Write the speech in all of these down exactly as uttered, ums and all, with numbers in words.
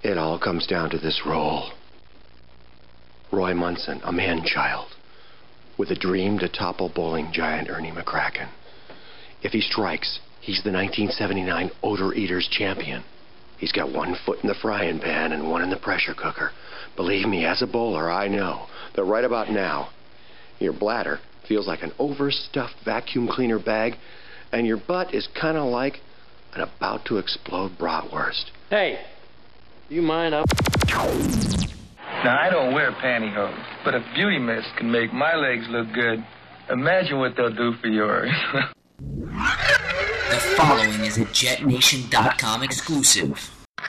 It all comes down to this role. Roy Munson, a man-child, with a dream to topple bowling giant Ernie McCracken. If he strikes, he's the nineteen seventy-nine Odor Eaters champion. He's got one foot in the frying pan and one in the pressure cooker. Believe me, as a bowler, I know that right about now, your bladder feels like an overstuffed vacuum cleaner bag, and your butt is kind of like an about-to-explode bratwurst. Hey, you mind up? Now, I don't wear pantyhose, but if Beauty Mist can make my legs look good, imagine what they'll do for yours. The following is a Jet Nation dot com exclusive.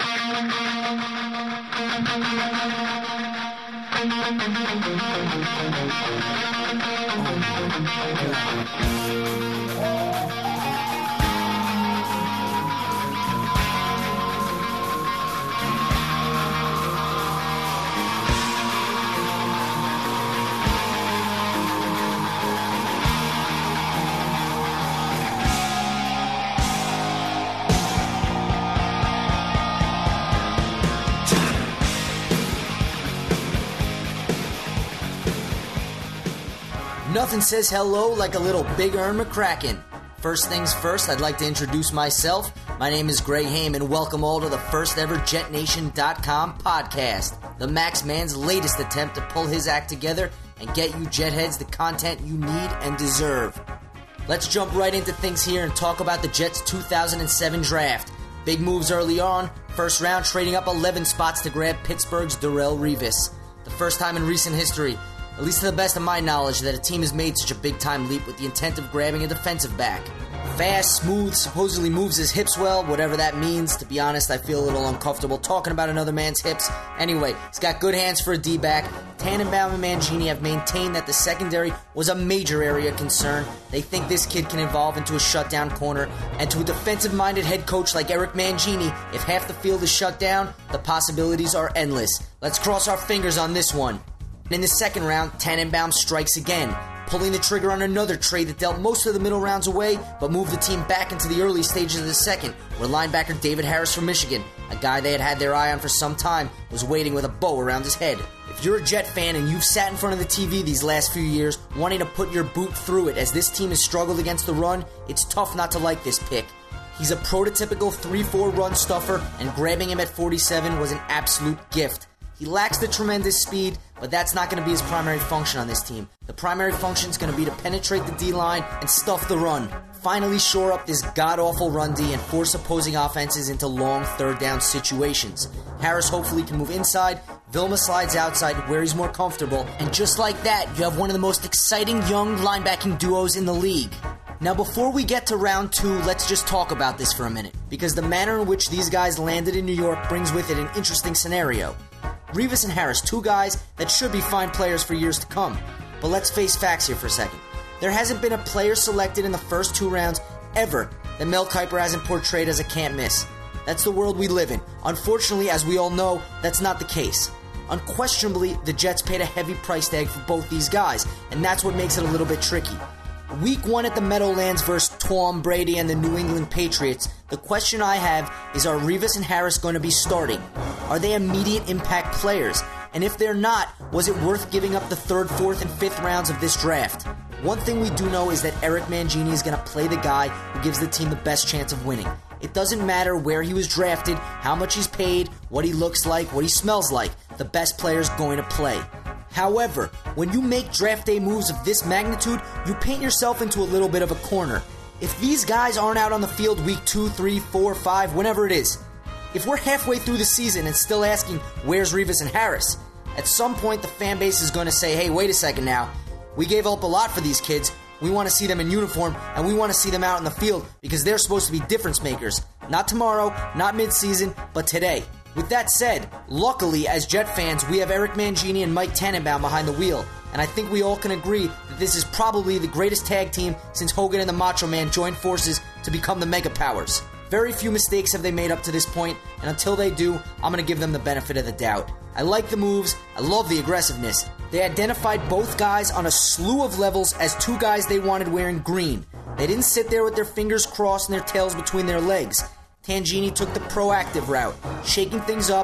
Nothing says hello like a little Big Ern McCracken. First things first, I'd like to introduce myself. My name is Greg Haim, and welcome all to the first ever Jet Nation dot com podcast, the Max Man's latest attempt to pull his act together and get you Jetheads the content you need and deserve. Let's jump right into things here and talk about the Jets' two thousand seven draft. Big moves early on, first round trading up eleven spots to grab Pittsburgh's Darrelle Revis. The first time in recent history, at least to the best of my knowledge, that a team has made such a big-time leap with the intent of grabbing a defensive back. Fast, smooth, supposedly moves his hips well, whatever that means. To be honest, I feel a little uncomfortable talking about another man's hips. Anyway, he's got good hands for a D-back. Tannenbaum and Mangini have maintained that the secondary was a major area of concern. They think this kid can evolve into a shutdown corner. And to a defensive-minded head coach like Eric Mangini, if half the field is shut down, the possibilities are endless. Let's cross our fingers on this one. In the second round, Tannenbaum strikes again, pulling the trigger on another trade that dealt most of the middle rounds away, but moved the team back into the early stages of the second, where linebacker David Harris from Michigan, a guy they had had their eye on for some time, was waiting with a bow around his head. If you're a Jet fan and you've sat in front of the T V these last few years, wanting to put your boot through it as this team has struggled against the run, it's tough not to like this pick. He's a prototypical three four run stuffer, and grabbing him at forty-seven was an absolute gift. He lacks the tremendous speed, but that's not going to be his primary function on this team. The primary function is going to be to penetrate the D-line and stuff the run. Finally shore up this god-awful run D and force opposing offenses into long third-down situations. Harris hopefully can move inside, Vilma slides outside where he's more comfortable, and just like that, you have one of the most exciting young linebacking duos in the league. Now, before we get to round two, let's just talk about this for a minute, because the manner in which these guys landed in New York brings with it an interesting scenario. Revis and Harris, two guys that should be fine players for years to come. But let's face facts here for a second. There hasn't been a player selected in the first two rounds ever that Mel Kiper hasn't portrayed as a can't miss. That's the world we live in. Unfortunately, as we all know, that's not the case. Unquestionably, the Jets paid a heavy price tag for both these guys, and that's what makes it a little bit tricky. Week one at the Meadowlands versus Tom Brady and the New England Patriots, the question I have is, are Revis and Harris going to be starting? Are they immediate impact players? And if they're not, was it worth giving up the third, fourth, and fifth rounds of this draft? One thing we do know is that Eric Mangini is going to play the guy who gives the team the best chance of winning. It doesn't matter where he was drafted, how much he's paid, what he looks like, what he smells like. The best player's going to play. However, when you make draft day moves of this magnitude, you paint yourself into a little bit of a corner. If these guys aren't out on the field week two, three, four, five, whenever it is, if we're halfway through the season and still asking, where's Revis and Harris? At some point, the fan base is going to say, hey, wait a second now. We gave up a lot for these kids. We want to see them in uniform, and we want to see them out in the field because they're supposed to be difference makers. Not tomorrow, not mid-season, but today. With that said, luckily, as Jet fans, we have Eric Mangini and Mike Tannenbaum behind the wheel, and I think we all can agree that this is probably the greatest tag team since Hogan and the Macho Man joined forces to become the Mega Powers. Very few mistakes have they made up to this point, and until they do, I'm going to give them the benefit of the doubt. I like the moves, I love the aggressiveness. They identified both guys on a slew of levels as two guys they wanted wearing green. They didn't sit there with their fingers crossed and their tails between their legs. Tangini took the proactive route, shaking things up,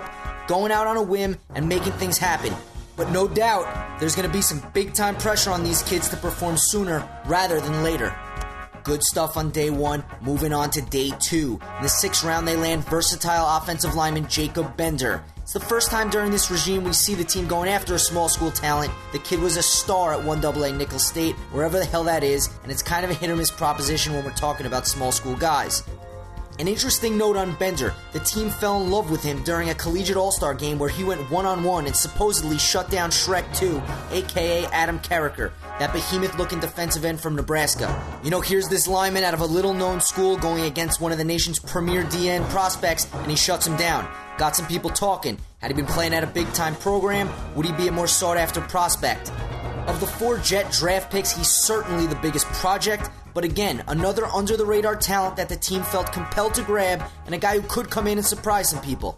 going out on a whim and making things happen. But no doubt, there's going to be some big-time pressure on these kids to perform sooner rather than later. Good stuff on day one, moving on to day two. In the sixth round, they land versatile offensive lineman Jacob Bender. It's the first time during this regime we see the team going after a small school talent. The kid was a star at one double A Nicholls State, wherever the hell that is, and it's kind of a hit-or-miss proposition when we're talking about small school guys. An interesting note on Bender, the team fell in love with him during a collegiate all-star game where he went one-on-one and supposedly shut down Shrek two, aka Adam Carricker, that behemoth-looking defensive end from Nebraska. You know, here's this lineman out of a little-known school going against one of the nation's premier D N prospects, and he shuts him down. Got some people talking. Had he been playing at a big-time program, would he be a more sought-after prospect? Of the four Jet draft picks, he's certainly the biggest project, but again, another under-the-radar talent that the team felt compelled to grab, and a guy who could come in and surprise some people.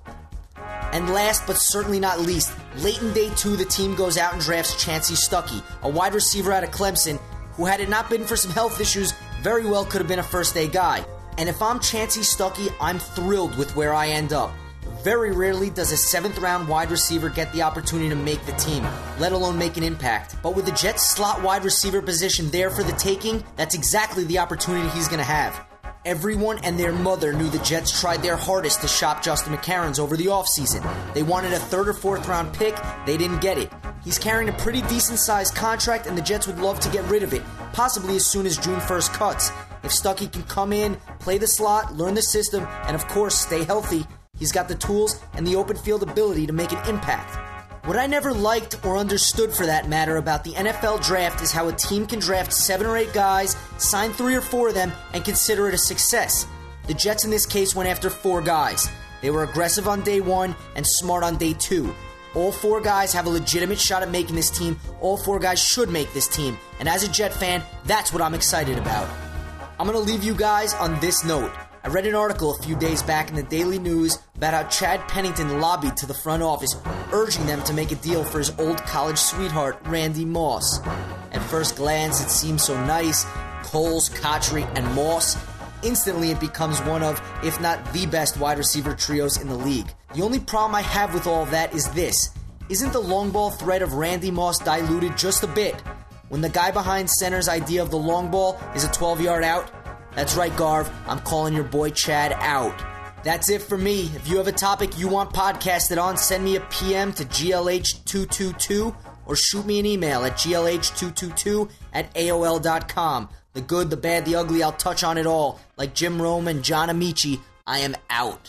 And last but certainly not least, late in day two, the team goes out and drafts Chansi Stuckey, a wide receiver out of Clemson, who, had it not been for some health issues, very well could have been a first-day guy. And if I'm Chansi Stuckey, I'm thrilled with where I end up. Very rarely does a seventh-round wide receiver get the opportunity to make the team, let alone make an impact. But with the Jets' slot wide receiver position there for the taking, that's exactly the opportunity he's going to have. Everyone and their mother knew the Jets tried their hardest to shop Justin McCarons over the offseason. They wanted a third or fourth round pick, they didn't get it. He's carrying a pretty decent-sized contract, and the Jets would love to get rid of it, possibly as soon as June first cuts. If Stuckey can come in, play the slot, learn the system, and of course stay healthy, he's got the tools and the open field ability to make an impact. What I never liked or understood, for that matter, about the N F L draft is how a team can draft seven or eight guys, sign three or four of them, and consider it a success. The Jets in this case went after four guys. They were aggressive on day one and smart on day two. All four guys have a legitimate shot at making this team. All four guys should make this team. And as a Jet fan, that's what I'm excited about. I'm going to leave you guys on this note. I read an article a few days back in the Daily News about how Chad Pennington lobbied to the front office, urging them to make a deal for his old college sweetheart, Randy Moss. At first glance, it seems so nice. Coles, Cotchery, and Moss. Instantly, it becomes one of, if not the best wide receiver trios in the league. The only problem I have with all of that is this. Isn't the long ball threat of Randy Moss diluted just a bit when the guy behind center's idea of the long ball is a twelve-yard out? That's right, Garv. I'm calling your boy Chad out. That's it for me. If you have a topic you want podcasted on, send me a P M to G L H two two two or shoot me an email at G L H two two two at A O L dot com. The good, the bad, the ugly, I'll touch on it all. Like Jim Rome and John Amici, I am out.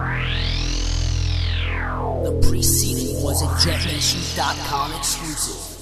The preceding was a Jet Nation dot com exclusive.